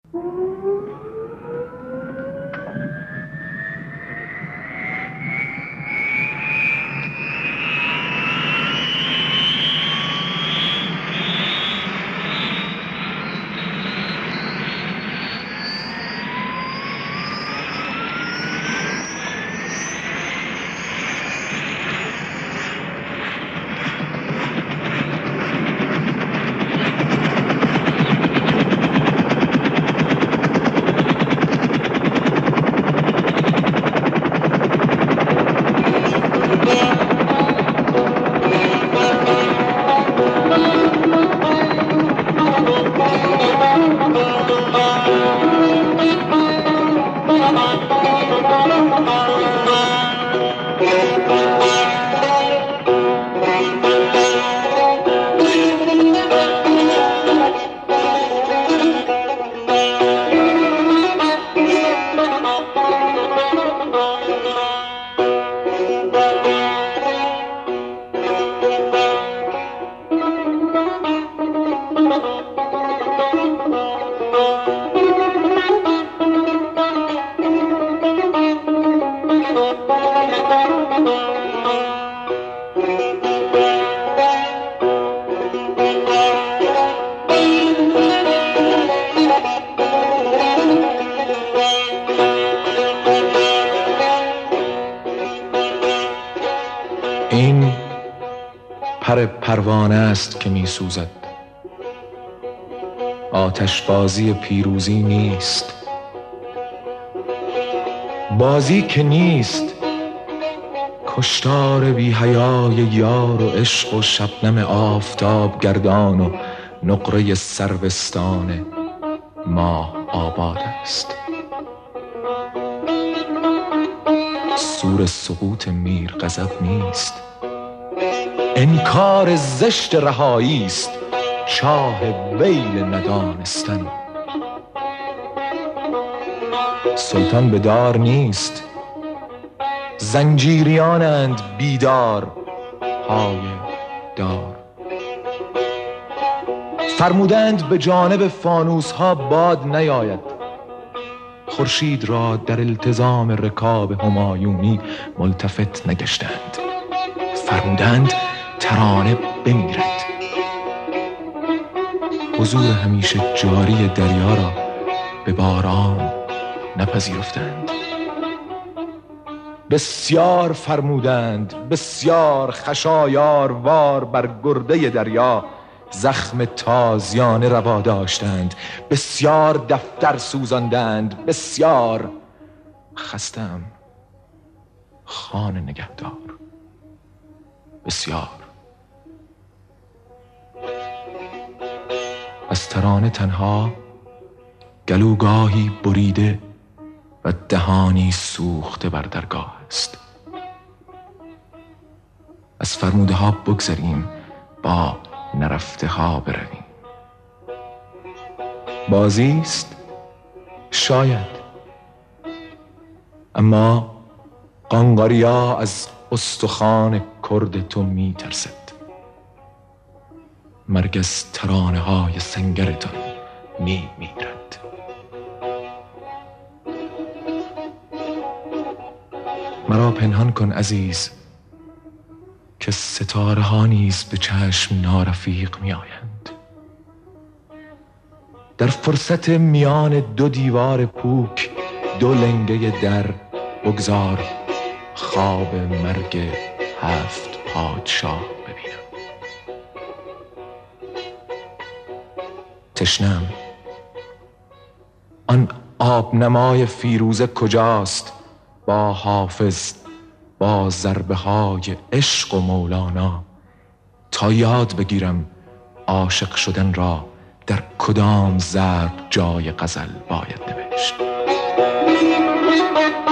این پر پروانه است که می سوزد. آتش بازی پیروزی نیست، بازی که نیست کشتار بی حیای یار و عشق و شبنم آفتاب گردان و نقره سروستان ماه آباد است. سور سقوط میر غضب نیست، انکار زشت رهایی است چاه ویل ندانستن. سلطان به دار نیست، زنجیریانند بیدار های دار. فرمودند به جانب فانوس ها باد نیاید، خورشید را در التزام رکاب همایونی ملتفت نگشتند. فرمودند ترانه بمیرد. حضور همیشه جاری دریا را به باران نپذیرفتند. بسیار فرمودند، بسیار خشایار وار بر گرده دریا زخم تازیانه روا داشتند، بسیار دفتر سوزاندند، بسیار. خستم خانه نگهدار، بسیار. از ترانه تنها گلوگاهی بریده و دهانی سوخته بر درگاه است. از فرموده ها بگذریم، با نرفته ها برویم. بازی است شاید، اما قانقاریا از استخوان کرد تو می ترسد. مرگ از ترانه های سنگرتان می میرد. مرا پنهان کن عزیز که ستاره ها نیز به چشم نارفیق می آیند. در فرصت میان دو دیوار پوک دو لنگه در بگذار خواب مرگ 7 پادشاه ببینم. تشنم. آن آبنمای فیروزه کجاست با حافظ، با ضربه های عشق و مولانا، تا یاد بگیرم عاشق شدن را در کدام ضرب جای غزل باید نوشت.